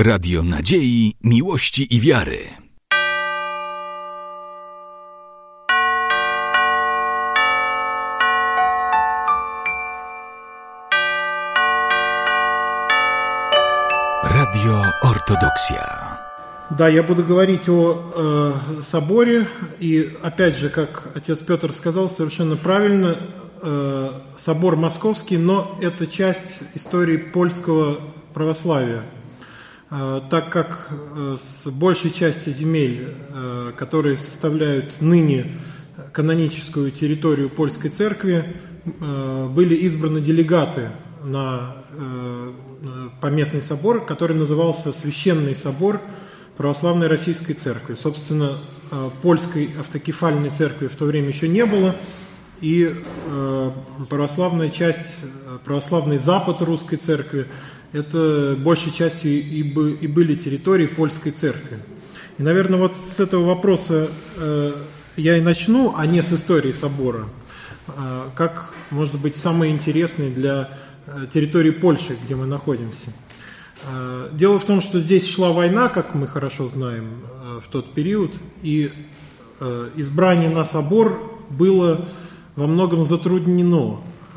Radio Nadziei, Miłości i Wiary. Radio Ortodoksja. Да, я буду говорить о соборе, и опять же, как отец Петр сказал, совершенно правильно, собор московский, но это часть истории польского православия, так как с большей части земель, которые составляют ныне каноническую территорию польской церкви, были избраны делегаты на поместный собор, который назывался Священный собор Православной Российской Церкви. Собственно, польской автокефальной церкви в то время еще не было, и православная часть, православный запад русской церкви, это большей частью и были территории польской церкви. И, наверное, вот с этого вопроса я и начну, а не с истории собора, как, может быть, самый интересный для территории Польши, где мы находимся. Дело в том, что здесь шла война, как мы хорошо знаем, в тот период, и избрание на собор было во многом затруднено.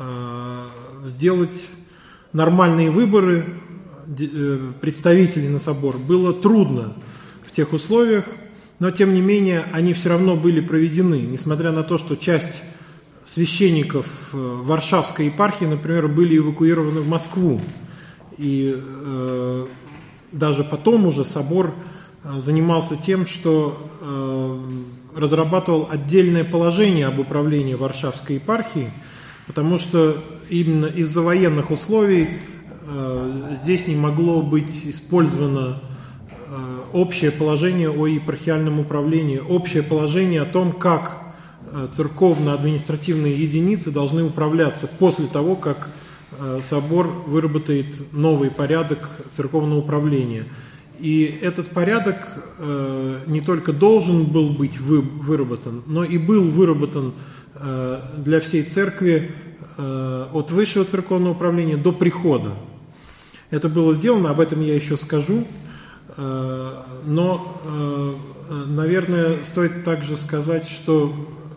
Сделать нормальные выборы представителей на собор было трудно в тех условиях, но тем не менее они все равно были проведены, несмотря на то, что часть священников Варшавской епархии, например, были эвакуированы в Москву. И даже потом уже собор занимался тем, что разрабатывал отдельное положение об управлении Варшавской епархией, потому что именно из-за военных условий здесь не могло быть использовано общее положение о епархиальном управлении, общее положение о том, как церковно-административные единицы должны управляться после того, как собор выработает новый порядок церковного управления. И этот порядок не только должен был быть выработан, но и был выработан для всей церкви от высшего церковного управления до прихода. Это было сделано, об этом я еще скажу, но, наверное, стоит также сказать, что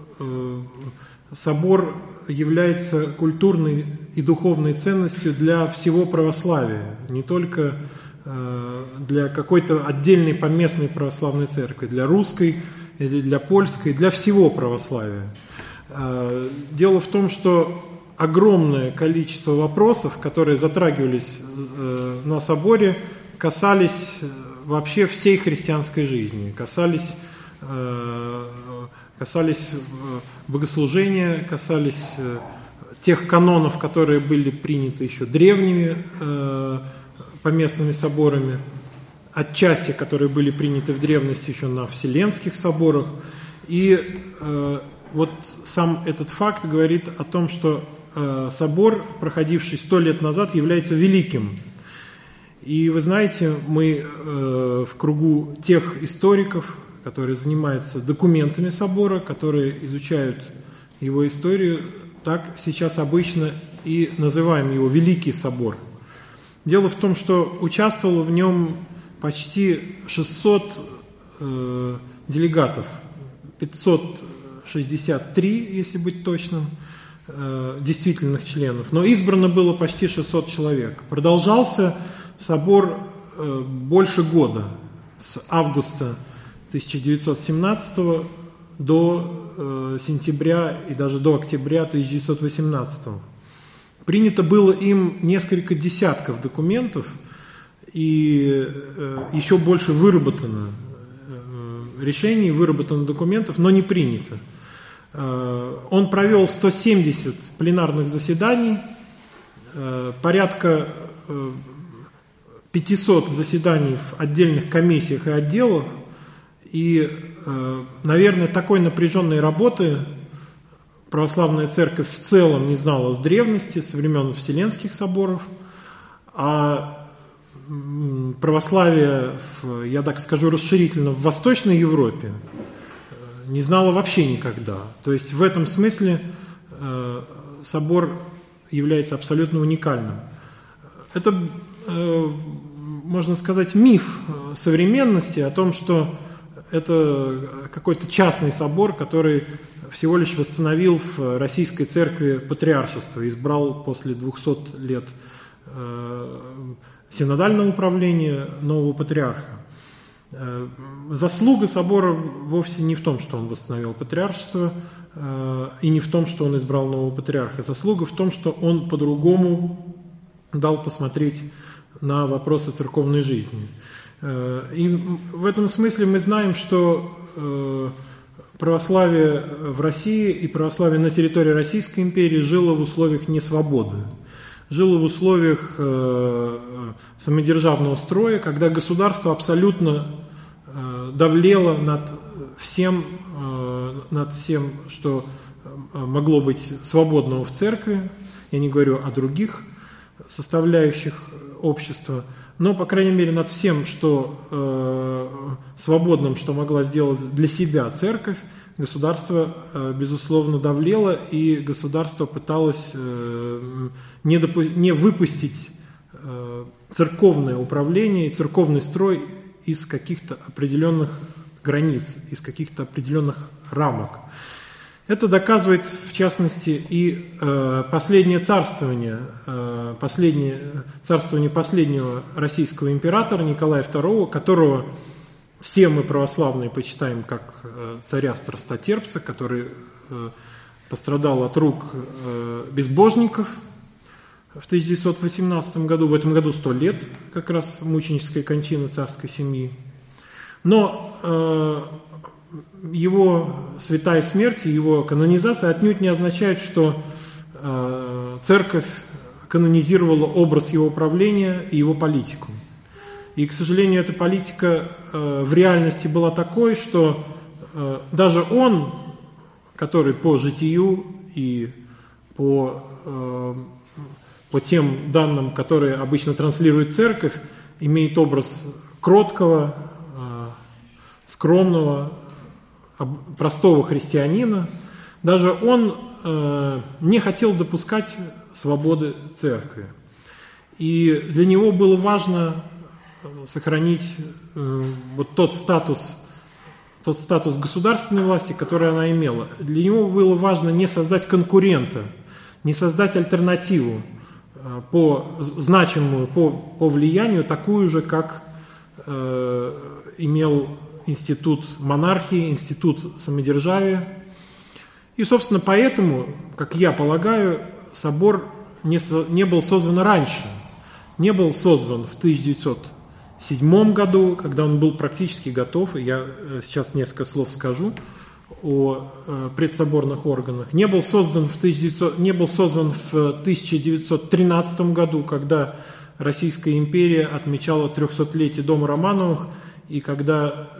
собор является культурной и духовной ценностью для всего православия, не только для какой-то отдельной поместной православной церкви, для русской или для польской, для всего православия. Дело в том, что огромное количество вопросов, которые затрагивались на соборе, касались вообще всей христианской жизни, касались богослужения, касались тех канонов, которые были приняты еще древними поместными соборами, отчасти, которые были приняты в древности еще на Вселенских соборах. И вот сам этот факт говорит о том, что собор, проходивший 100 лет назад, является великим. И вы знаете, мы в кругу тех историков, которые занимаются документами собора, которые изучают его историю, так сейчас обычно и называем его Великий собор. Дело в том, что участвовало в нем почти 600 делегатов, 563, если быть точным, действительных членов, но избрано было почти 600 человек. Продолжался собор больше года, с августа 1917 до сентября и даже до октября 1918. Принято было им несколько десятков документов и еще больше выработано решений, выработано документов, но не принято. Он провел 170 пленарных заседаний, порядка 500 заседаний в отдельных комиссиях и отделах, и, наверное, такой напряженной работы православная церковь в целом не знала с древности, со времен Вселенских соборов, а православие, я так скажу расширительно, в Восточной Европе не знала вообще никогда. То есть в этом смысле собор является абсолютно уникальным. Это можно сказать, миф современности о том, что это какой-то частный собор, который всего лишь восстановил в Российской Церкви патриаршество, избрал после 200 лет синодального управления нового патриарха. Заслуга собора вовсе не в том, что он восстановил патриаршество, и не в том, что он избрал нового патриарха. Заслуга в том, что он по-другому дал посмотреть на вопросы церковной жизни. И в этом смысле мы знаем, что православие в России и православие на территории Российской империи жило в условиях несвободы. Жило в условиях самодержавного строя, когда государство абсолютно давлело над всем, что могло быть свободного в церкви. Я не говорю о других составляющих общества, но, по крайней мере, над всем, что свободным, что могла сделать для себя церковь, государство, безусловно, давлело, и государство пыталось не выпустить церковное управление и церковный строй из каких-то определенных границ, из каких-то определенных рамок. Это доказывает, в частности, и последнее царствование последнего российского императора Николая II, которого все мы православные почитаем как царя-страстотерпца, который пострадал от рук безбожников в 1918 году. В этом году 100 лет как раз мученической кончины царской семьи. Но его святая смерть, его канонизация отнюдь не означает, что церковь канонизировала образ его правления и его политику. И, к сожалению, эта политика в реальности была такой, что даже он, который по житию и по тем данным, которые обычно транслирует церковь, имеет образ кроткого, скромного, простого христианина, даже он не хотел допускать свободы церкви. И для него было важно сохранить вот тот статус государственной власти, который она имела. Для него было важно не создать конкурента, не создать альтернативу значимую по влиянию, такую же, как имел институт монархии, институт самодержавия. И, собственно, поэтому, как я полагаю, собор не был созван раньше. Не был созван в 1907 году, когда он был практически готов, и я сейчас несколько слов скажу о предсоборных органах. Не был созван в 1913 году, когда Российская империя отмечала 300-летие дома Романовых, и когда,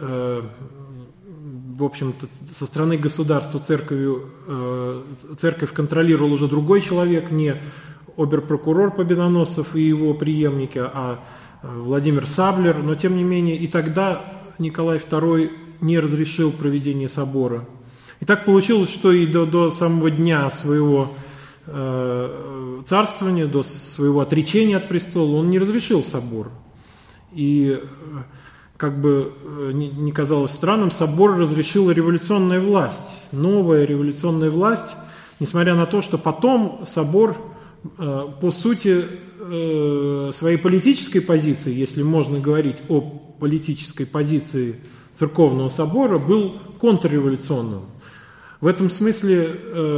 в общем-то, со стороны государства церковь контролировал уже другой человек, не обер-прокурор Победоносцев и его преемники, а Владимир Саблер, но тем не менее и тогда Николай II не разрешил проведение собора. И так получилось, что и до самого дня своего царствования, до своего отречения от престола он не разрешил собор. И, как бы ни казалось странным, собор разрешила революционная власть, новая революционная власть, несмотря на то, что потом собор, по сути, своей политической позиции, если можно говорить о политической позиции церковного собора, был контрреволюционным. В этом смысле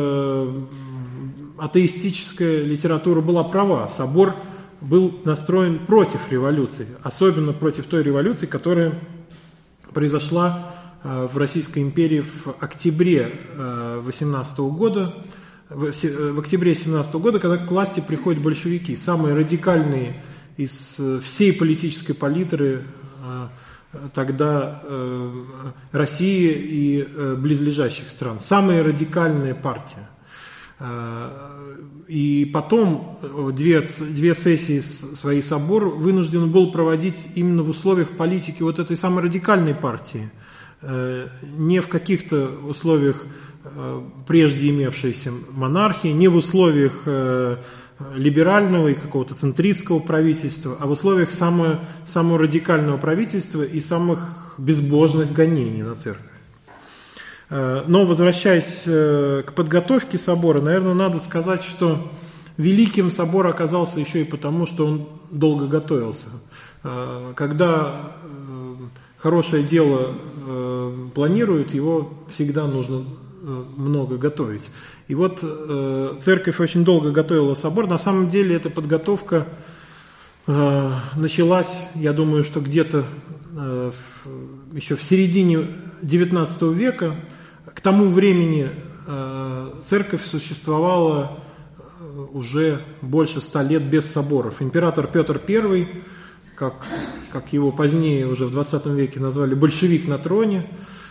атеистическая литература была права. Собор был настроен против революции, особенно против той революции, которая произошла в Российской империи в октябре 18 года, в октябре 17 года, когда к власти приходят большевики, самые радикальные из всей политической палитры тогда России и близлежащих стран. Самая радикальная партия. И потом две сессии своей собор вынужден был проводить именно в условиях политики вот этой самой радикальной партии. Не в каких-то условиях прежде имевшейся монархии, не в условиях либерального и какого-то центристского правительства, а в условиях самого радикального правительства и самых безбожных гонений на церковь. Но, возвращаясь к подготовке собора, наверное, надо сказать, что великим собор оказался еще и потому, что он долго готовился. Когда хорошее дело планируют, его всегда нужно много готовить. И вот церковь очень долго готовила собор. На самом деле эта подготовка началась, я думаю, что где-то еще в середине XIX века. К тому времени церковь существовала уже больше 100 лет без соборов. Император Петр I, как его позднее уже в 20 веке назвали, большевик на троне,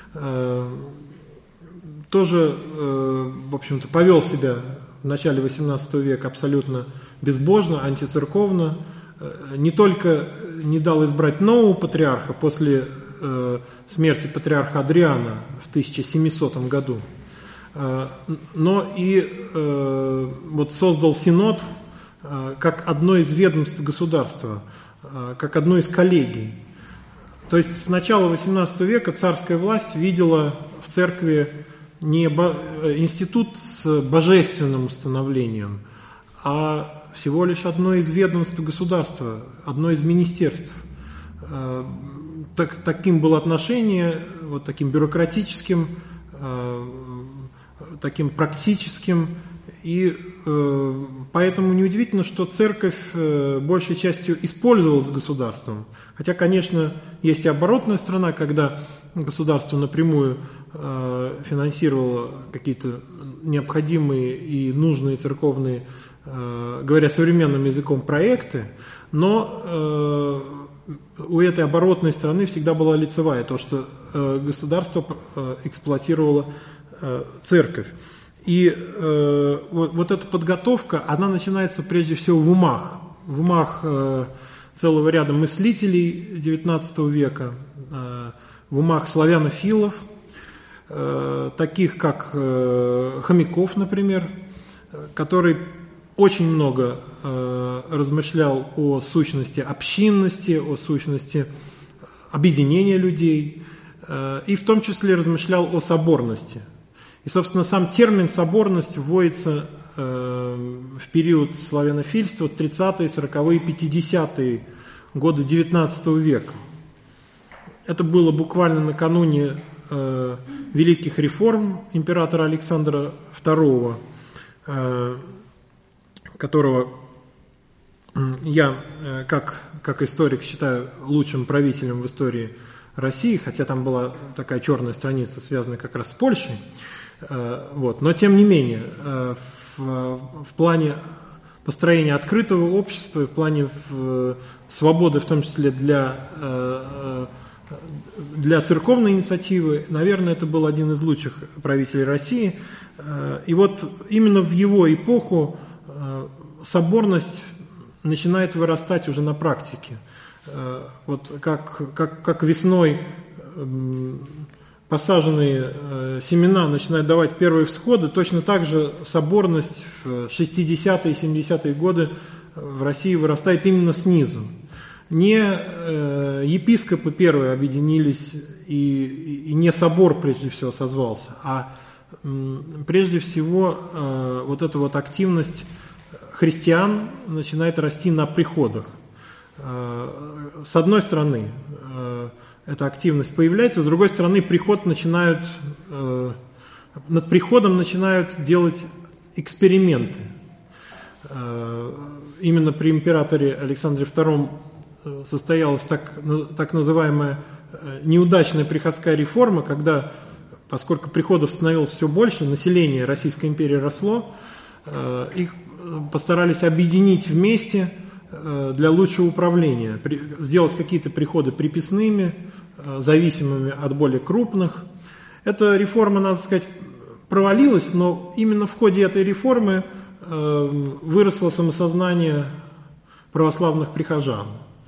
тоже, в общем-то, повел себя в начале XVIII века абсолютно безбожно, антицерковно. Не только не дал избрать нового патриарха после смерти патриарха Адриана в 1700 году, но и вот создал синод как одно из ведомств государства, как одну из коллегий. То есть с начала XVIII века царская власть видела в церкви не институт с божественным установлением, а всего лишь одно из ведомств государства, одно из министерств. Таким было отношение, вот таким бюрократическим, таким практическим, и поэтому неудивительно, что церковь большей частью использовалась государством. Хотя, конечно, есть и оборотная сторона, когда государство напрямую финансировало какие-то необходимые и нужные церковные, говоря современным языком, проекты, но у этой оборотной стороны всегда была лицевая, то, что государство эксплуатировало церковь. И вот эта подготовка, она начинается прежде всего в умах целого ряда мыслителей XIX века, в умах славянофилов, таких как Хомяков, например, который очень много размышлял о сущности общинности, о сущности объединения людей, и в том числе размышлял о соборности. И, собственно, сам термин «соборность» вводится в период славянофильства, 30-е, 40-е, 50-е годы XIX века. Это было буквально накануне великих реформ императора Александра II, которого я, как историк, считаю лучшим правителем в истории России, хотя там была такая черная страница, связанная как раз с Польшей. Вот. Но тем не менее, в плане построения открытого общества, в плане свободы, в том числе для церковной инициативы, наверное, это был один из лучших правителей России. И вот именно в его эпоху соборность начинает вырастать уже на практике. Вот как весной посаженные семена начинают давать первые всходы, точно так же соборность в 60-е и 70-е годы в России вырастает именно снизу. Не епископы первые объединились и не собор прежде всего созвался, а прежде всего вот эта вот активность христиан начинает расти на приходах. С одной стороны, эта активность появляется, с другой стороны, над приходом начинают делать эксперименты. Именно при императоре Александре II состоялась так называемая неудачная приходская реформа, когда, поскольку приходов становилось все больше, население Российской империи росло, их постарались объединить вместе для лучшего управления, сделать какие-то приходы приписными, зависимыми от более крупных. Эта реформа, надо сказать, провалилась, но именно в ходе этой реформы выросло самосознание православных прихожан,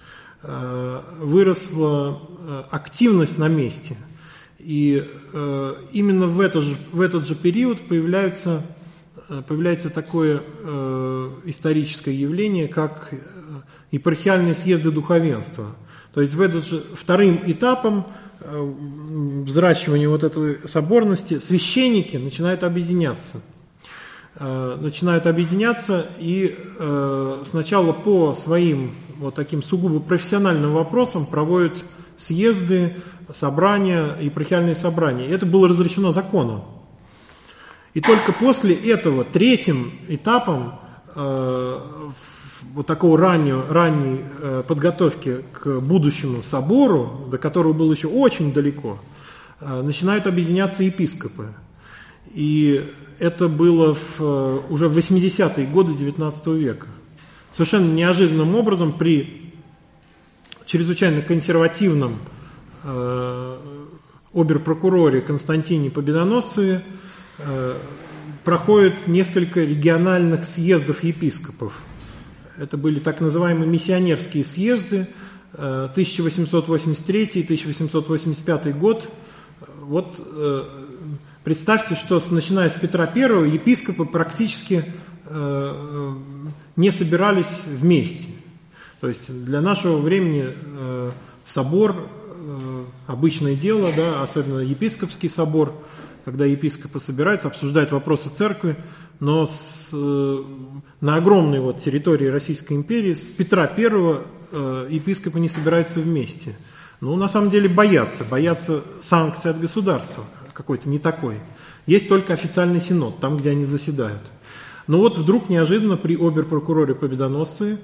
выросла активность на месте. И именно в этот же период появляются появляется такое историческое явление, как епархиальные съезды духовенства. То есть вторым этапом взращивания вот этой соборности священники начинают объединяться. И сначала по своим вот таким сугубо профессиональным вопросам проводят съезды, собрания, епархиальные собрания. И это было разрешено законом. И только после этого третьим этапом вот такого ранней подготовки к будущему собору, до которого было еще очень далеко, начинают объединяться епископы. И это было уже в 80-е годы XIX века. Совершенно неожиданным образом при чрезвычайно консервативном обер-прокуроре Константине Победоносцеве проходит несколько региональных съездов епископов. Это были так называемые миссионерские съезды, 1883-1885 год. Вот представьте, что начиная с Петра I епископы практически не собирались вместе. То есть для нашего времени собор обычное дело, да, особенно епископский собор, когда епископы собираются, обсуждают вопросы церкви, но на огромной вот территории Российской империи с Петра I епископы не собираются вместе. Ну, на самом деле боятся санкций от государства, какой-то не такой. Есть только официальный синод, там, где они заседают. Но вот вдруг неожиданно при обер-прокуроре Победоносцеве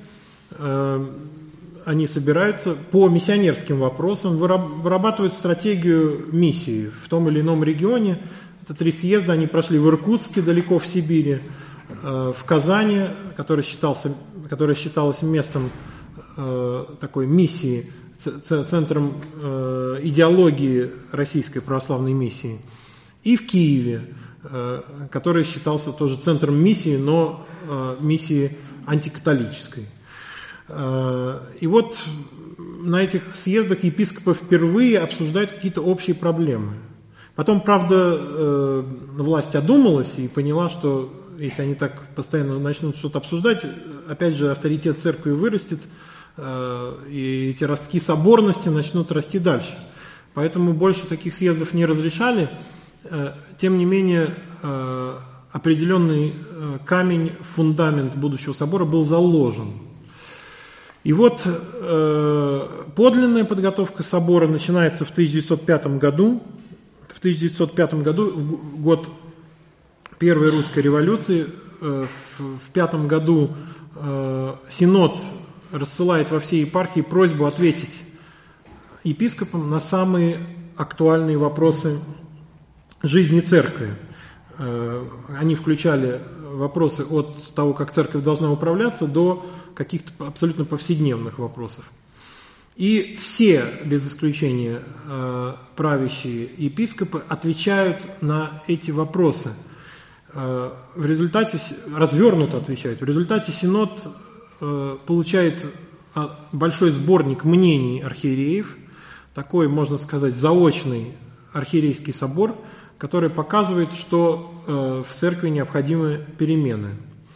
они собираются по миссионерским вопросам, вырабатывают стратегию миссии в том или ином регионе. Это 3 съезда, они прошли в Иркутске, далеко в Сибири, в Казани, которая считалась местом такой миссии, центром идеологии российской православной миссии, и в Киеве, который считался тоже центром миссии, но миссии антикатолической. И вот на этих съездах епископы впервые обсуждают какие-то общие проблемы. Потом, правда, власть одумалась и поняла, что если они так постоянно начнут что-то обсуждать, опять же авторитет церкви вырастет, и эти ростки соборности начнут расти дальше. Поэтому больше таких съездов не разрешали. Тем не менее, определенный камень, фундамент будущего собора был заложен. И вот подлинная подготовка собора начинается в 1905 году. В 1905 году, в год Первой русской революции, в 1905 году Синод рассылает во все епархии просьбу ответить епископам на самые актуальные вопросы жизни церкви. Они включали вопросы от того, как церковь должна управляться, до каких-то абсолютно повседневных вопросов. И все, без исключения, правящие епископы отвечают на эти вопросы. В результате, развернуто отвечают. В результате Синод получает большой сборник мнений архиереев, такой, можно сказать, заочный архиерейский собор, который показывает, что в церкви необходимы перемены.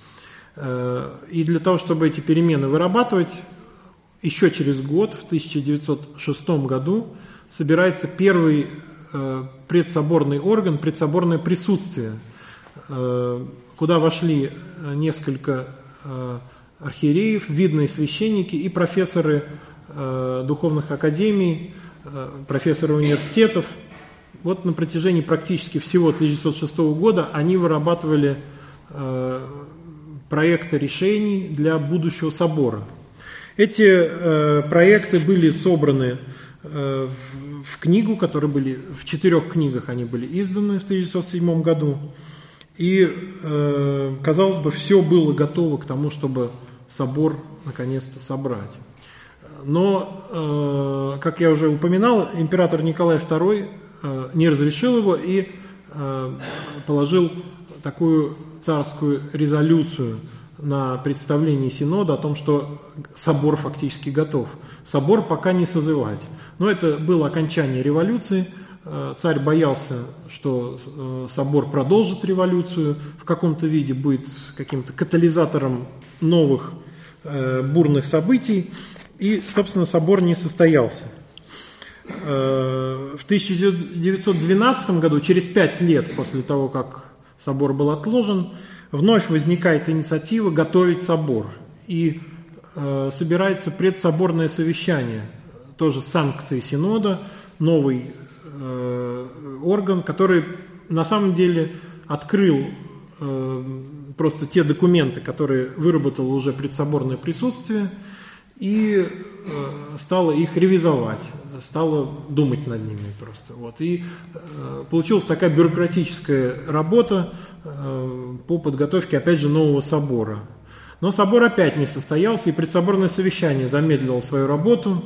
И для того, чтобы эти перемены вырабатывать, еще через год, в 1906 году, собирается первый предсоборный орган, предсоборное присутствие, куда вошли несколько архиереев, видные священники и профессоры духовных академий, профессоры университетов. Вот на протяжении практически всего 1906 года они вырабатывали проекты решений для будущего собора. Эти проекты были собраны в книгу, которые были в 4 книгах, они были изданы в 1907 году. И, казалось бы, все было готово к тому, чтобы собор наконец-то собрать. Но, как я уже упоминал, император Николай II не разрешил его и положил такую царскую резолюцию на представлении Синода о том, что собор фактически готов. Собор пока не созывать. Но это было окончание революции, царь боялся, что собор продолжит революцию, в каком-то виде будет каким-то катализатором новых бурных событий, и, собственно, собор не состоялся. В 1912 году, через 5 лет после того, как собор был отложен, вновь возникает инициатива готовить собор. И собирается предсоборное совещание, тоже с санкцией Синода, новый орган, который на самом деле открыл просто те документы, которые выработало уже предсоборное присутствие, и стало их ревизовать, стало думать над ними просто. Вот. И получилась такая бюрократическая работа по подготовке, опять же, нового собора. Но собор опять не состоялся, и предсоборное совещание замедлило свою работу.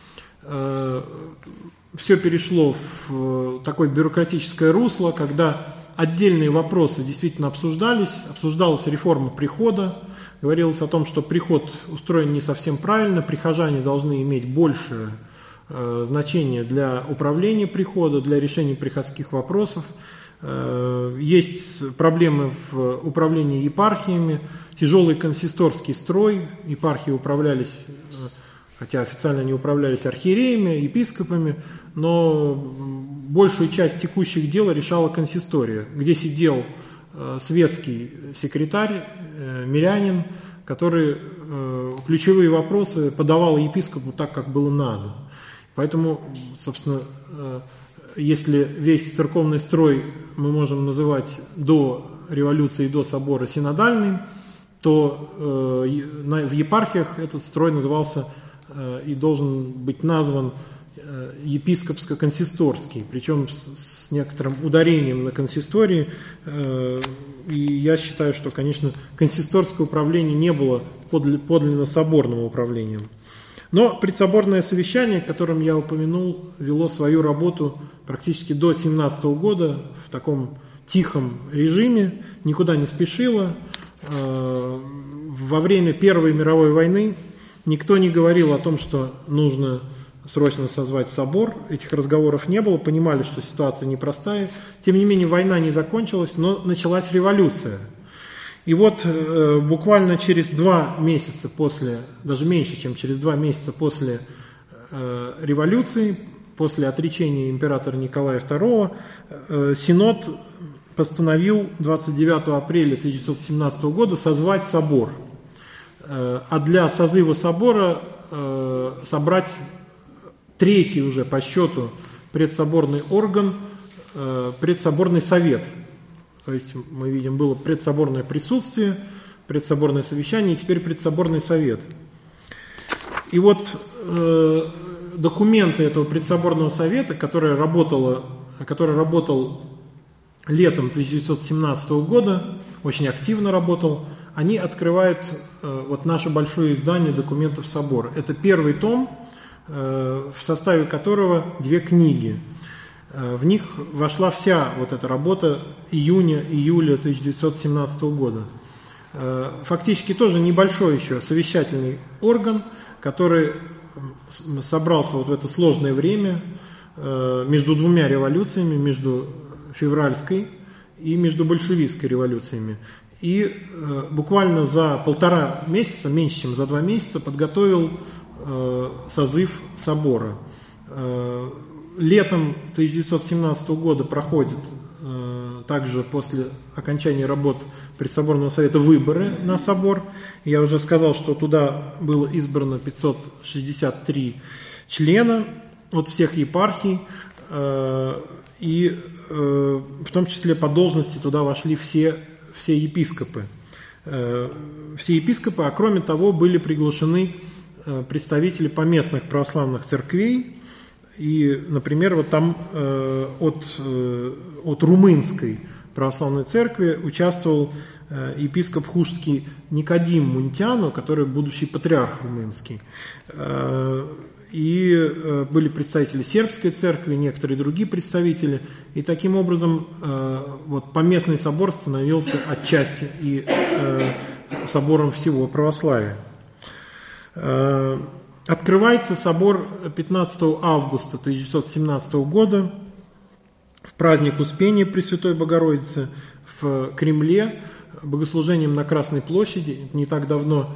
Все перешло в такое бюрократическое русло, когда отдельные вопросы действительно обсуждалась реформа прихода, говорилось о том, что приход устроен не совсем правильно, прихожане должны иметь большее значение для управления прихода, для решения приходских вопросов. Есть проблемы в управлении епархиями, тяжелый консисторский строй, епархии управлялись, хотя официально они управлялись архиереями, епископами, но большую часть текущих дел решала консистория, где сидел светский секретарь, мирянин, который ключевые вопросы подавал епископу так, как было надо. Поэтому, собственно, если весь церковный строй мы можем называть до революции, до собора синодальным, то в епархиях этот строй назывался и должен быть назван епископско-консисторский, причем с некоторым ударением на консистории. И я считаю, что, конечно, консисторское управление не было подлинно соборным управлением. Но предсоборное совещание, о котором я упомянул, вело свою работу практически до 1917 года в таком тихом режиме, никуда не спешило. Во время Первой мировой войны никто не говорил о том, что нужно срочно созвать собор. Этих разговоров не было, понимали, что ситуация непростая. Тем не менее, война не закончилась, но началась революция. И вот буквально через 2 месяца после, даже меньше, чем через 2 месяца после революции, после отречения императора Николая II, Синод постановил 29 апреля 1917 года созвать собор. А для созыва собора собрать 3-й уже по счету предсоборный орган, предсоборный совет. То есть мы видим, было предсоборное присутствие, предсоборное совещание и теперь предсоборный совет. И вот документы этого предсоборного совета, который работал летом 1917 года, очень активно работал, они открывают вот наше большое издание документов собора. Это 1-й том, в составе которого 2 книги. В них вошла вся вот эта работа июня-июля 1917 года. Фактически тоже небольшой еще совещательный орган, который собрался вот в это сложное время между 2 революциями, между февральской и между большевистской революциями. И буквально за 1,5 месяца, меньше чем за 2 месяца, подготовил созыв собора. Летом 1917 года проходят также после окончания работ предсоборного совета выборы на собор. Я уже сказал, что туда было избрано 563 члена от всех епархий, и в том числе по должности туда вошли все епископы. Все епископы, а кроме того были приглашены представители поместных православных церквей. И, например, вот там от румынской православной церкви участвовал епископ хужский Никодим Мунтяну, который будущий патриарх румынский. И были представители сербской церкви, некоторые другие представители. И таким образом вот поместный собор становился отчасти и собором всего православия. Открывается собор 15 августа 1917 года. в праздник Успения Пресвятой Богородицы в Кремле, богослужением на Красной площади. Не так давно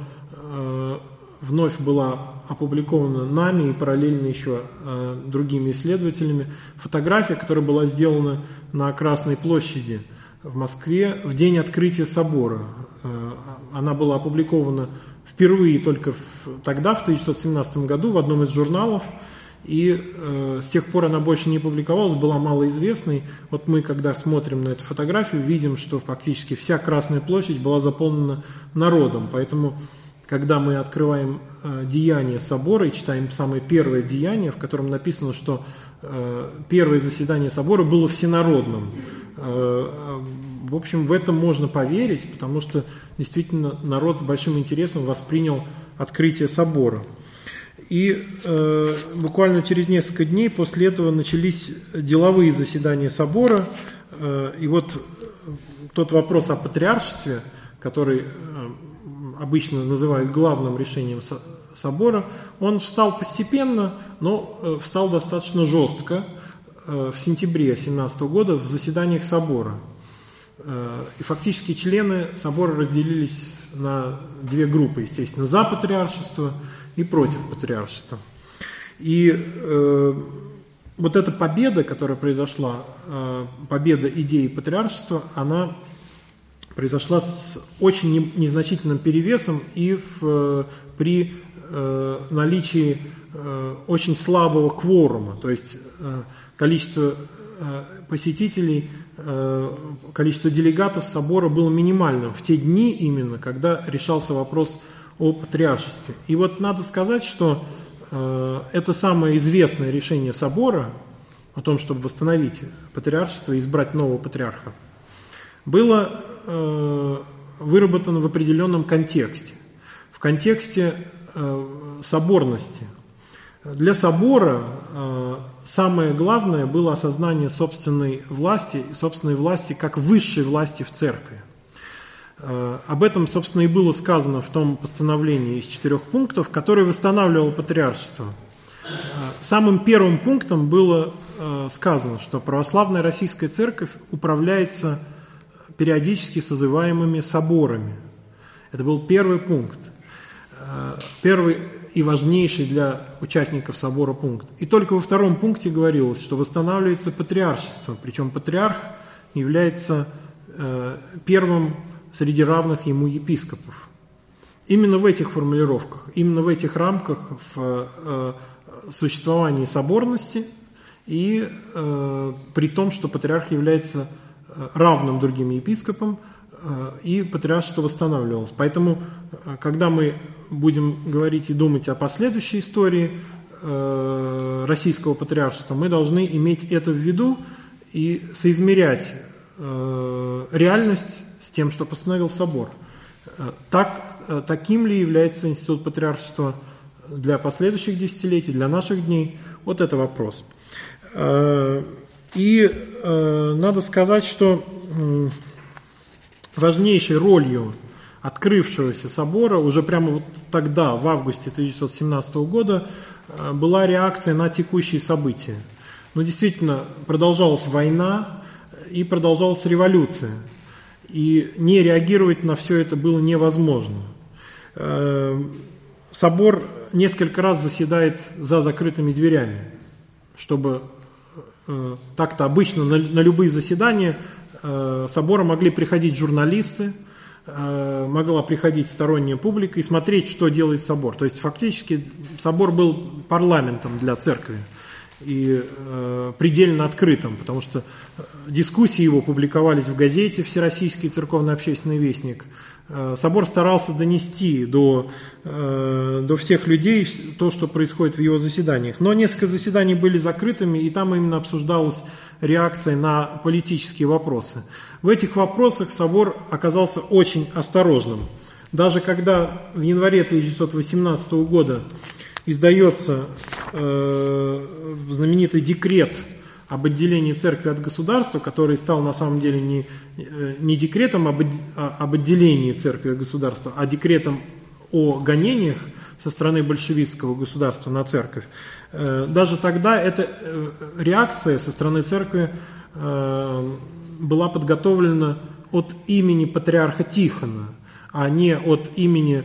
вновь была опубликована нами и параллельно еще другими исследователями фотография, которая была сделана на Красной площади в Москве в день открытия собора. Она была опубликована впервые только тогда, в 1917 году, в одном из журналов, и с тех пор она больше не публиковалась, была малоизвестной. Вот мы, когда смотрим на эту фотографию, видим, что фактически вся Красная площадь была заполнена народом. Поэтому, когда мы открываем деяния собора и читаем самое первое деяние, в котором написано, что первое заседание собора было всенародным, в общем, в этом можно поверить, потому что действительно народ с большим интересом воспринял открытие собора. И буквально через несколько дней после этого начались деловые заседания собора. И вот тот вопрос о патриаршестве, который обычно называют главным решением собора, он встал постепенно, но встал достаточно жестко в сентябре 1917 года в заседаниях собора. И фактически члены собора разделились на две группы, естественно, за патриаршество и против патриаршества. И вот эта победа, которая произошла, победа идеи патриаршества, она произошла с очень незначительным перевесом и при наличии очень слабого кворума, то есть количество посетителей, количество делегатов собора было минимальным в те дни именно, когда решался вопрос о патриаршестве. И вот надо сказать, что это самое известное решение собора о том, чтобы восстановить патриаршество и избрать нового патриарха, было выработано в определенном контексте, в контексте соборности. Для собора самое главное было осознание собственной власти как высшей власти в церкви. Об этом, собственно, и было сказано в том постановлении из 4 пунктов, которое восстанавливало патриаршество. Самым первым пунктом было сказано, что православная российская церковь управляется периодически созываемыми соборами. Это был первый пункт, первый и важнейший для участников собора пункт. И только во 2 пункте говорилось, что восстанавливается патриаршество, причем патриарх является первым среди равных ему епископов. Именно в этих формулировках, именно в этих рамках в существовании соборности и при том, что патриарх является равным другим епископам, и патриаршество восстанавливалось. Поэтому, когда мы будем говорить и думать о последующей истории российского патриаршества, мы должны иметь это в виду и соизмерять реальность с тем, что постановил собор. Таким ли является институт патриаршества для последующих десятилетий, для наших дней? Вот это вопрос. И надо сказать, что важнейшей ролью открывшегося собора уже прямо вот тогда, в августе 1917 года, была реакция на текущие события. Но действительно, продолжалась война и продолжалась революция. И не реагировать на все это было невозможно. Собор несколько раз заседает за закрытыми дверями, чтобы так-то обычно на любые заседания собора могли приходить журналисты, могла приходить сторонняя публика и смотреть, что делает собор. То есть фактически собор был парламентом для церкви и предельно открытым, потому что дискуссии его публиковались в газете «Всероссийский церковно-общественный вестник». Собор старался донести до всех людей то, что происходит в его заседаниях. Но несколько заседаний были закрытыми, и там именно обсуждалась реакция на политические вопросы. В этих вопросах собор оказался очень осторожным. Даже когда в январе 1918 года издается знаменитый декрет об отделении церкви от государства, который стал на самом деле не декретом об отделении церкви от государства, а декретом о гонениях со стороны большевистского государства на церковь. Даже тогда эта реакция со стороны церкви была подготовлена от имени патриарха Тихона, а не от имени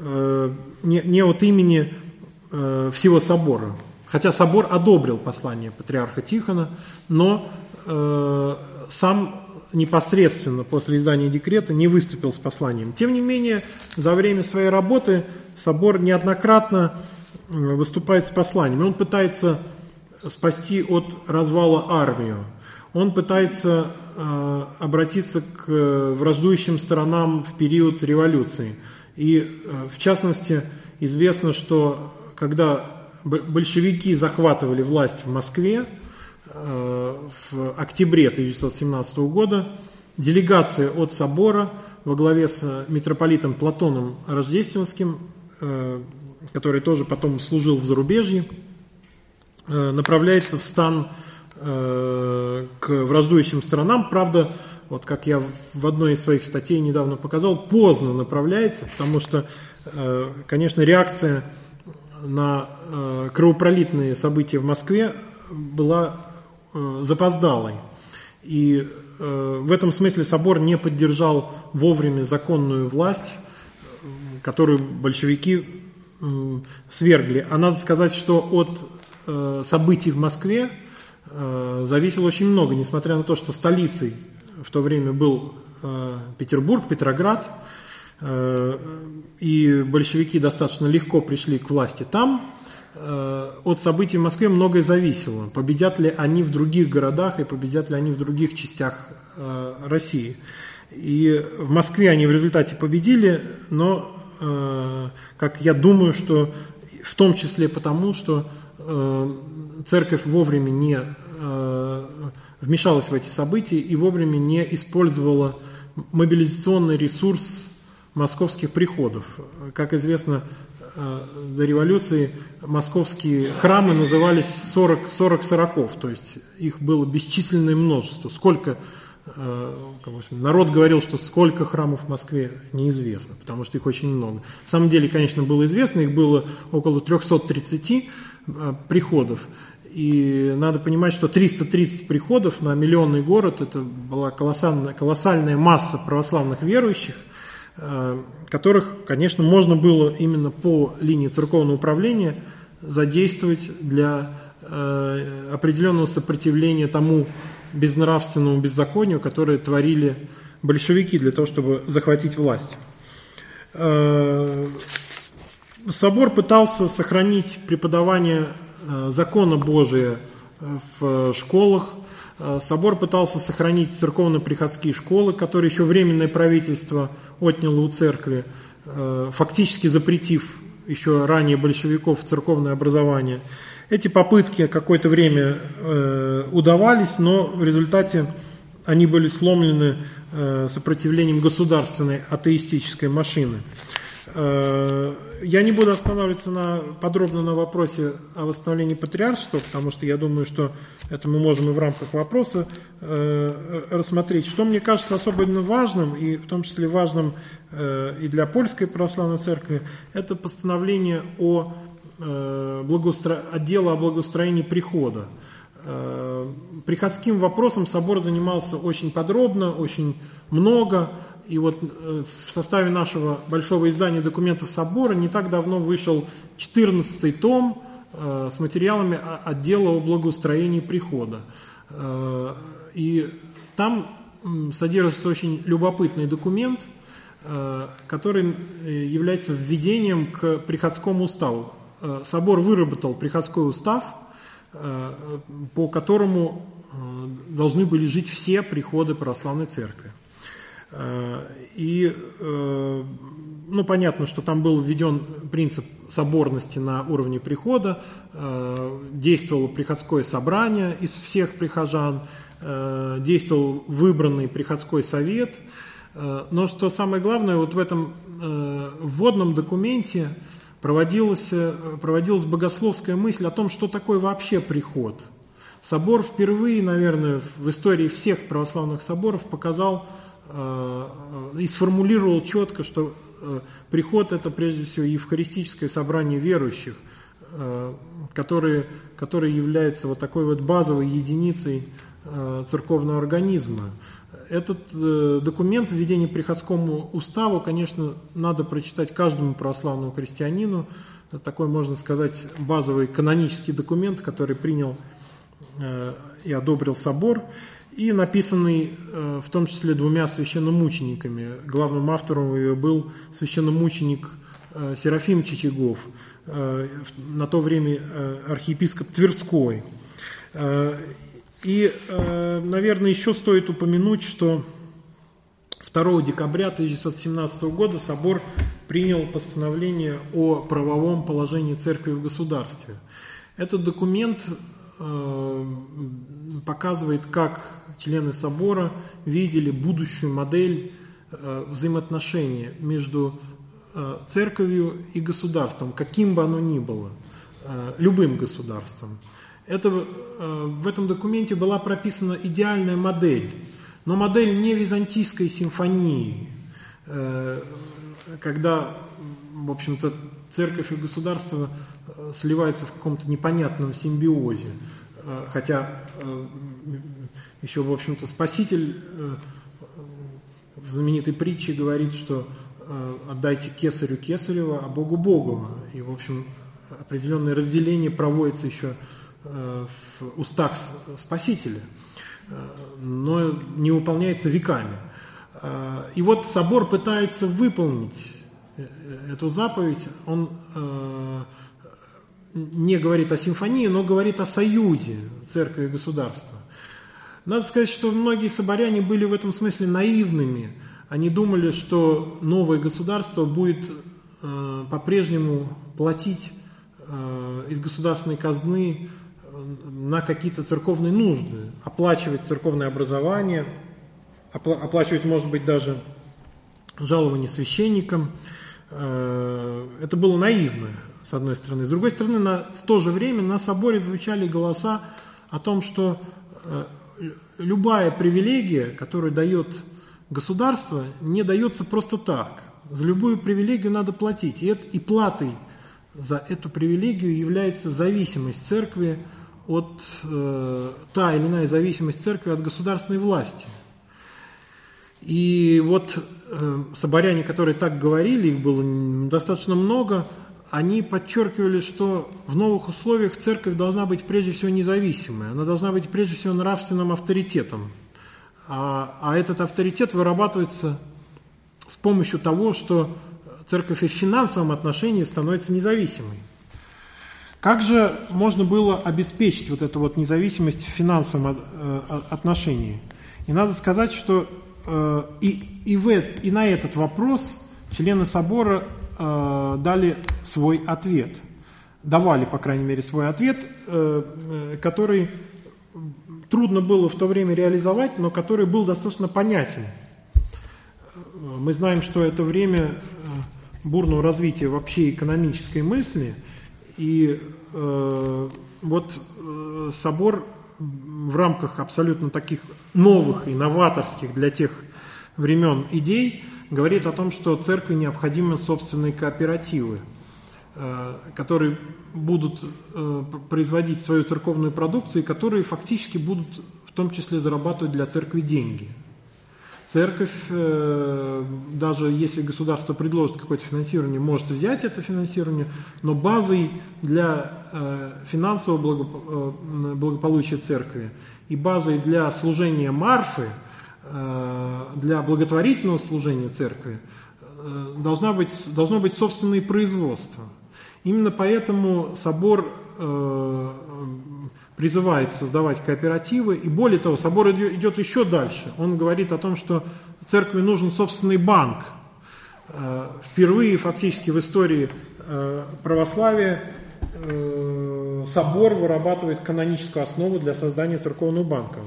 всего собора. Хотя собор одобрил послание патриарха Тихона, но сам непосредственно после издания декрета не выступил с посланием. Тем не менее, за время своей работы собор неоднократно выступает с посланием. Он пытается спасти от развала армию. Он пытается обратиться к враждующим сторонам в период революции. И, в частности, известно, что когда большевики захватывали власть в Москве в октябре 1917 года, делегация от собора во главе с митрополитом Платоном Рождественским, который тоже потом служил в зарубежье, направляется в стан к враждующим сторонам. Правда, вот как я в одной из своих статей недавно показал, поздно направляется, потому что, конечно, реакция на кровопролитные события в Москве была запоздалой. И в этом смысле собор не поддержал вовремя законную власть, которую большевики свергли. А надо сказать, что от событий в Москве зависело очень много, несмотря на то, что столицей в то время был Петербург, Петроград, и большевики достаточно легко пришли к власти там. От событий в Москве многое зависело. Победят ли они в других городах и победят ли они в других частях России. И в Москве они в результате победили, но, как я думаю, что в том числе потому, что церковь вовремя не вмешалась в эти события и вовремя не использовала мобилизационный ресурс московских приходов. Как известно, до революции московские храмы назывались 40-40, то есть их было бесчисленное множество. Народ говорил, что сколько храмов в Москве неизвестно, потому что их очень много. На самом деле, конечно, было известно, их было около 330 приходов. И надо понимать, что 330 приходов на миллионный город – это была колоссальная масса православных верующих, которых, конечно, можно было именно по линии церковного управления задействовать для определенного сопротивления тому безнравственному беззаконию, которое творили большевики для того, чтобы захватить власть. Собор пытался сохранить преподавание закона Божия в школах. Собор пытался сохранить церковно-приходские школы, которые еще Временное правительство отняло у церкви, фактически запретив еще ранее большевиков церковное образование. Эти попытки какое-то время удавались, но в результате они были сломлены сопротивлением государственной атеистической машины. Я не буду останавливаться подробно на вопросе о восстановлении патриаршества, потому что я думаю, что это мы можем и в рамках вопроса рассмотреть. Что мне кажется особенно важным, и в том числе важным и для Польской православной церкви, это постановление отдела о благоустроении прихода. Приходским вопросом собор занимался очень подробно, очень много. И вот в составе нашего большого издания документов собора не так давно вышел 14-й том с материалами отдела о благоустроении прихода. И там содержится очень любопытный документ, который является введением к приходскому уставу. Собор выработал приходской устав, по которому должны были жить все приходы православной церкви. И понятно, что там был введен принцип соборности на уровне прихода, действовало приходское собрание из всех прихожан, действовал выбранный приходской совет. Но что самое главное, вот в этом вводном документе проводилась богословская мысль о том, что такое вообще приход. Собор впервые, наверное, в истории всех православных соборов показал и сформулировал четко, что приход – это прежде всего евхаристическое собрание верующих, которые являются вот такой вот базовой единицей церковного организма. Этот документ введения приходскому уставу, конечно, надо прочитать каждому православному христианину. Это такой, можно сказать, базовый канонический документ, который принял и одобрил собор, и написанный в том числе двумя священномучениками. Главным автором его был священномученик Серафим Чичагов, на то время архиепископ Тверской. И, наверное, еще стоит упомянуть, что 2 декабря 1917 года собор принял постановление о правовом положении церкви в государстве. Этот документ показывает, как члены собора видели будущую модель взаимоотношений между церковью и государством, каким бы оно ни было, любым государством. В этом документе была прописана идеальная модель, но модель не византийской симфонии, когда, в общем-то, церковь и государство сливаются в каком-то непонятном симбиозе. Хотя еще, в общем-то, Спаситель в знаменитой притче говорит, что отдайте кесарю кесарева, а Богу Богова. И, в общем, определенное разделение проводится еще в устах Спасителя, но не выполняется веками. И вот собор пытается выполнить эту заповедь. Он не говорит о симфонии, но говорит о союзе церкви и государства. Надо сказать, что многие соборяне были в этом смысле наивными. Они думали, что новое государство будет по-прежнему платить из государственной казны на какие-то церковные нужды, оплачивать церковное образование, оплачивать, может быть, даже жалование священникам. Это было наивно, с одной стороны. С другой стороны, в то же время на соборе звучали голоса о том, что любая привилегия, которую дает государство, не дается просто так. За любую привилегию надо платить. И платой за эту привилегию является зависимость церкви та или иная зависимость церкви от государственной власти. И вот соборяне, которые так говорили, их было достаточно много, они подчеркивали, что в новых условиях церковь должна быть прежде всего независимой, она должна быть прежде всего нравственным авторитетом. А этот авторитет вырабатывается с помощью того, что церковь и в финансовом отношении становится независимой. Как же можно было обеспечить вот эту вот независимость в финансовом отношении? И надо сказать, что и на этот вопрос члены собора давали, по крайней мере, свой ответ, который трудно было в то время реализовать, но который был достаточно понятен. Мы знаем, что это время бурного развития вообще экономической мысли, и собор в рамках абсолютно таких новых и новаторских для тех времен идей говорит о том, что церкви необходимы собственные кооперативы, которые будут производить свою церковную продукцию, и которые фактически будут в том числе зарабатывать для церкви деньги. Церковь, даже если государство предложит какое-то финансирование, может взять это финансирование, но базой для финансового благополучия церкви и базой для служения Марфы, для благотворительного служения церкви должно быть собственное производство. Именно поэтому собор призывает создавать кооперативы, и более того, собор идет еще дальше. Он говорит о том, что церкви нужен собственный банк. Впервые фактически в истории православия собор вырабатывает каноническую основу для создания церковного банка.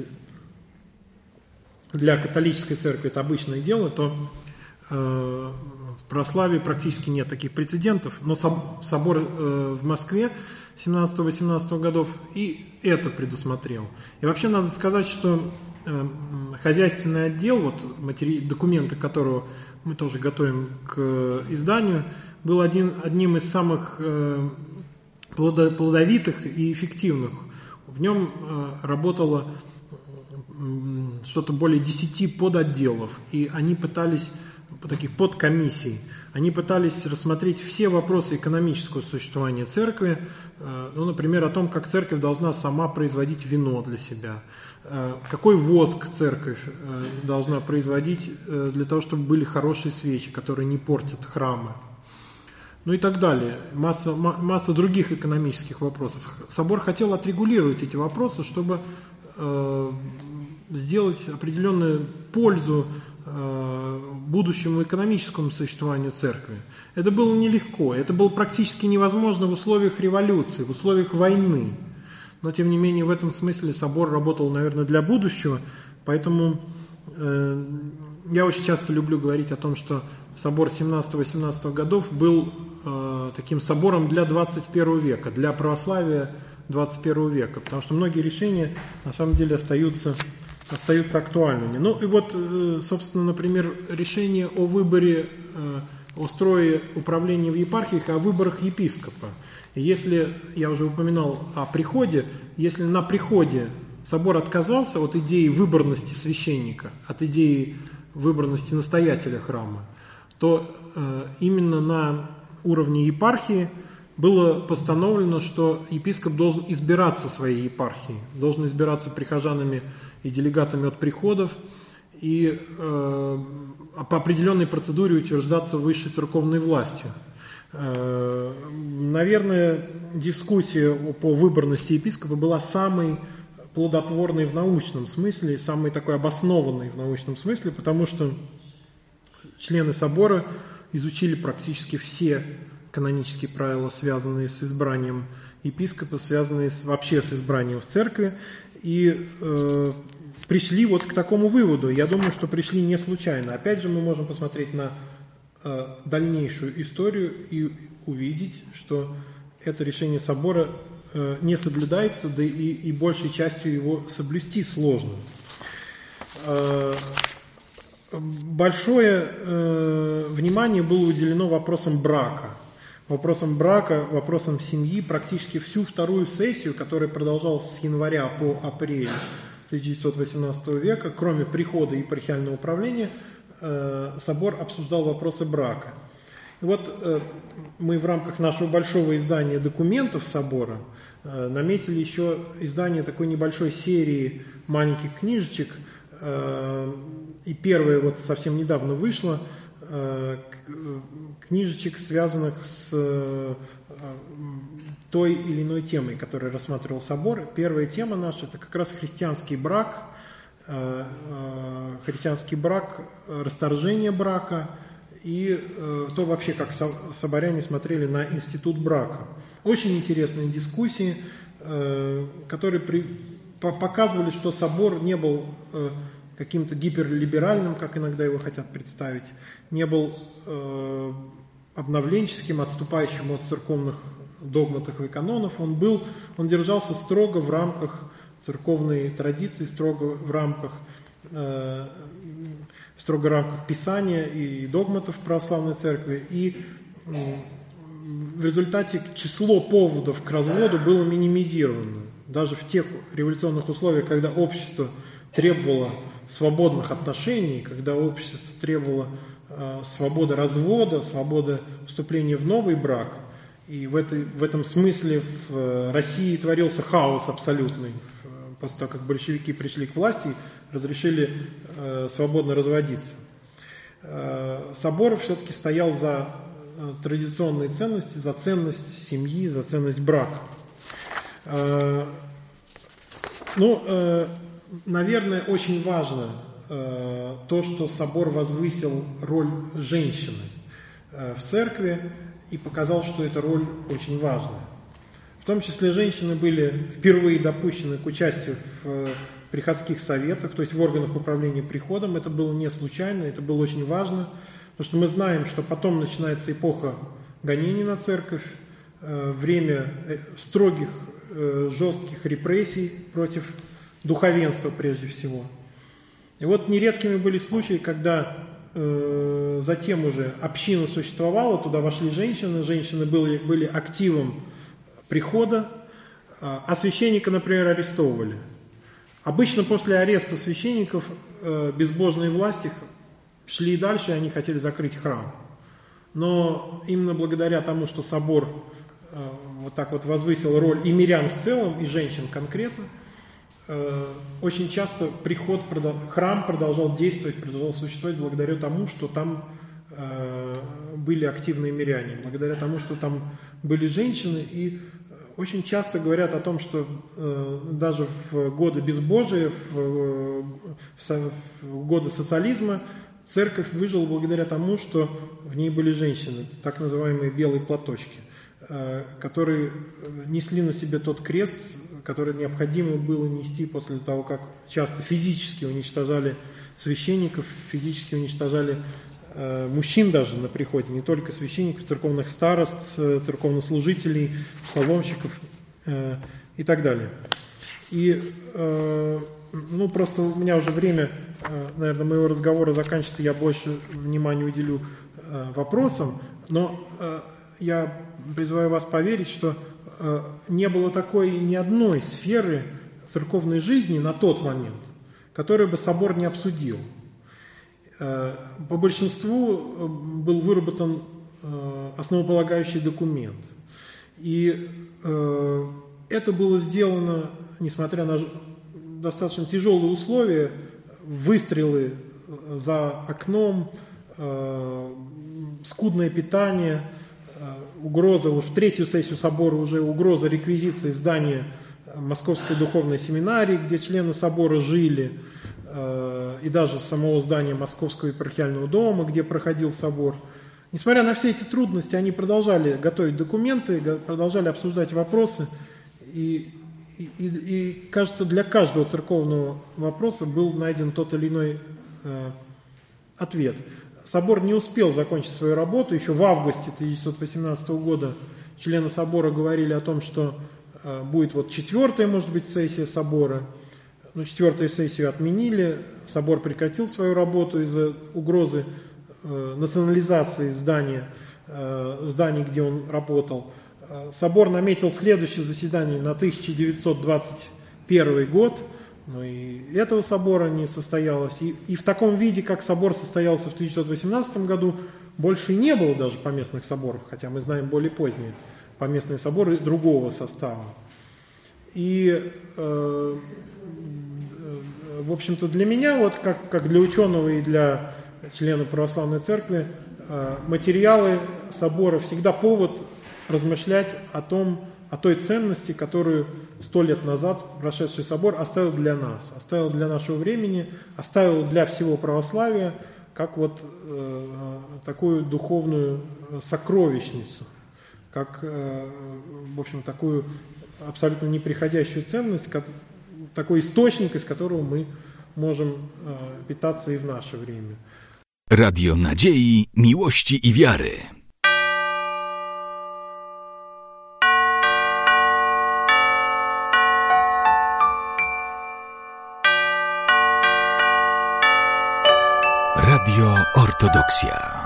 Для католической церкви это обычное дело, то в православии практически нет таких прецедентов, но собор в Москве 17-18 годов и это предусмотрел. И вообще надо сказать, что хозяйственный отдел, документы которого мы тоже готовим к изданию, был одним из самых плодовитых и эффективных. В нем работало что-то более 10 подотделов, и они пытались, таких подкомиссий, они пытались рассмотреть все вопросы экономического существования церкви, ну, например, о том, как церковь должна сама производить вино для себя, какой воск церковь должна производить для того, чтобы были хорошие свечи, которые не портят храмы, ну и так далее. Масса других экономических вопросов. Собор хотел отрегулировать эти вопросы, чтобы сделать определенную пользу будущему экономическому существованию церкви. Это было нелегко, это было практически невозможно в условиях революции, в условиях войны. Но, тем не менее, в этом смысле собор работал, наверное, для будущего. Поэтому я очень часто люблю говорить о том, что собор 17-18 годов был таким собором для 21 века, для православия 21 века. Потому что многие решения, на самом деле, остаются актуальными. Ну и вот, собственно, например, решение о выборе, о строе управления в епархиях, о выборах епископа. И если, я уже упоминал о приходе, если на приходе собор отказался от идеи выборности священника, от идеи выборности настоятеля храма, то именно на уровне епархии было постановлено, что епископ должен избираться своей епархией, должен избираться прихожанами и делегатами от приходов, и по определенной процедуре утверждаться высшей церковной властью. Наверное, дискуссия по выборности епископа была самой плодотворной в научном смысле, самой такой обоснованной в научном смысле, потому что члены собора изучили практически все канонические правила, связанные с избранием епископа, связанные вообще с избранием в церкви, и пришли вот к такому выводу. Я думаю, что пришли не случайно. Опять же, мы можем посмотреть на дальнейшую историю и увидеть, что это решение собора не соблюдается, да и большей частью его соблюсти сложно. Большое внимание было уделено вопросам брака, вопросам семьи. Практически всю вторую сессию, которая продолжалась с января по апрель 1918 века, кроме прихода епархиального управления, собор обсуждал вопросы брака. И вот мы в рамках нашего большого издания документов собора наметили еще издание такой небольшой серии маленьких книжечек. И первая вот совсем недавно вышла, книжечек, связанных с той или иной темой, которую рассматривал собор. Первая тема наша – это как раз христианский брак, расторжение брака и то вообще, как соборяне смотрели на институт брака. Очень интересные дискуссии, которые показывали, что собор не был каким-то гиперлиберальным, как иногда его хотят представить, не был обновленческим, отступающим от церковных догматов и канонов. Он держался строго в рамках церковной традиции, строго в рамках Писания и догматов православной церкви. И в результате число поводов к разводу было минимизировано. Даже в тех революционных условиях, когда общество требовало свободных отношений, когда общество требовало свободы развода, свободы вступления в новый брак, и в этом смысле в России творился хаос абсолютный. После того, как большевики пришли к власти, разрешили свободно разводиться. Собор все-таки стоял за традиционные ценности, за ценность семьи, за ценность брака. Наверное, очень важно то, что собор возвысил роль женщины в церкви и показал, что эта роль очень важная. В том числе женщины были впервые допущены к участию в приходских советах, то есть в органах управления приходом. Это было не случайно, это было очень важно, потому что мы знаем, что потом начинается эпоха гонений на церковь, время строгих, жестких репрессий против духовенства прежде всего. И вот нередкими были случаи, когда затем уже община существовала, туда вошли женщины были активом прихода, а священника, например, арестовывали. Обычно после ареста священников безбожные власти шли дальше, и они хотели закрыть храм. Но именно благодаря тому, что собор вот так вот возвысил роль и мирян в целом, и женщин конкретно, очень часто храм продолжал действовать, продолжал существовать благодаря тому, что там были активные миряне, благодаря тому, что там были женщины. И очень часто говорят о том, что даже в годы безбожия, в годы социализма церковь выжила благодаря тому, что в ней были женщины, так называемые белые платочки, которые несли на себе тот крест, который необходимо было нести после того, как часто физически уничтожали священников, физически уничтожали мужчин даже на приходе, не только священников, церковных старост, церковнослужителей, псаломщиков и так далее. И просто у меня уже время, наверное, моего разговора заканчивается, я больше внимания уделю вопросам, но я призываю вас поверить, что не было такой ни одной сферы церковной жизни на тот момент, которую бы собор не обсудил. По большинству был выработан основополагающий документ. И это было сделано, несмотря на достаточно тяжелые условия, выстрелы за окном, скудное питание, угроза, в третью сессию собора уже угроза реквизиции здания Московской духовной семинарии, где члены собора жили, и даже самого здания Московского епархиального дома, где проходил собор. Несмотря на все эти трудности, они продолжали готовить документы, продолжали обсуждать вопросы, и кажется, для каждого церковного вопроса был найден тот или иной ответ. Собор не успел закончить свою работу. Еще в августе 1918 года члены собора говорили о том, что будет вот 4-я, может быть, сессия собора. Но 4-ю сессию отменили, собор прекратил свою работу из-за угрозы национализации зданий, где он работал. Собор наметил следующее заседание на 1921 год, но и этого собора не состоялось. И в таком виде, как собор состоялся в 1918 году, больше не было даже поместных соборов, хотя мы знаем более поздние поместные соборы другого состава. И, в общем-то, для меня, вот как для ученого и для члена православной церкви, материалы собора всегда повод размышлять о той ценности, которую 100 лет назад прошедший собор оставил для нас, оставил для нашего времени, оставил для всего православия, как вот такую духовную сокровищницу, как, в общем, такую абсолютно неприходящую ценность, как такой источник, из которого мы можем питаться и в наше время. Radio Nadziei, Miłości i Wiary. Radio Ortodoksja.